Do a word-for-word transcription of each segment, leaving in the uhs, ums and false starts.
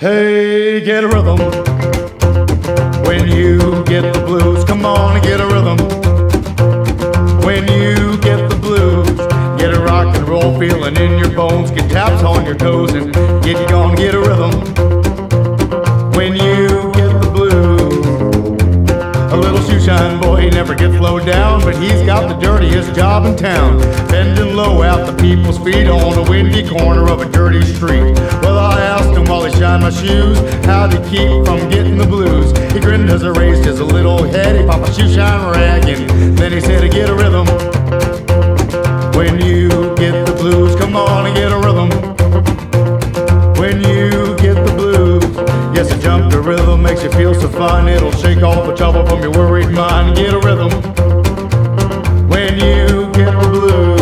Hey, get a rhythm. When you get the blues, come on and get a rhythm. When you get the blues, get a rock and roll feeling in your bones. Get taps on your toes and get you gonna get a rhythm. When you get the blues, a little shoeshine boy, he never gets slowed down, but he's got the dirtiest job in town, bending low at the people's feet on a windy corner of a dirty street. Well, I asked him while he shined my shoes how to keep from getting the blues. He grinned as I raised his little head. He popped a shoeshine rag and then he said, "Get a rhythm. When you get the blues, come on and get a rhythm. When you get the blues, yes, a jump to rhythm makes you feel so fine. It'll shake all the trouble from your worried mind. Get a rhythm. When you get the blues."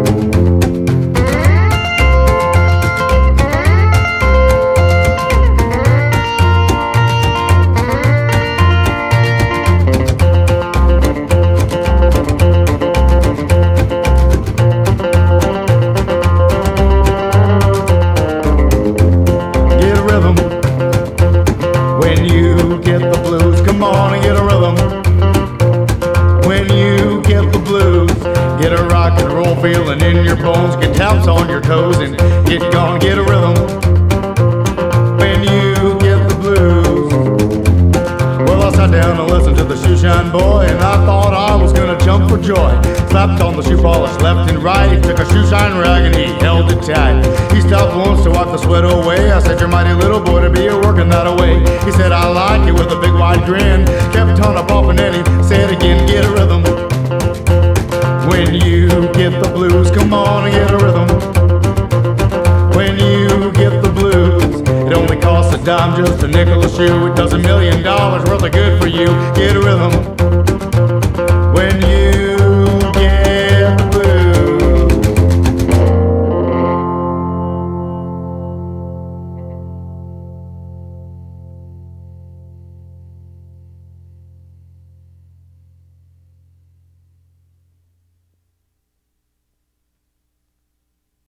When you get the blues, come on and get a rhythm. When you get the blues, get a rock and roll feeling in your bones. Get taps on your toes and get gonna get a rhythm. When you get the blues. Well, I sat down and listened to the shoeshine boy, and I thought I was gonna jump for joy. Slapped on the shoe polish left and right. He took a shoeshine rag and he held it tight. He stopped once to wipe the sweat away. I said, "You're mighty little boy to be working that away." He said, "I like it," with a big wide grin. Kept on up off and then he said again, "Get a rhythm. When you get the blues, come on and get a rhythm. When you get the blues, it only costs a dime, just a nickel a shoe. It does a million dollars worth of good for you. Get a rhythm.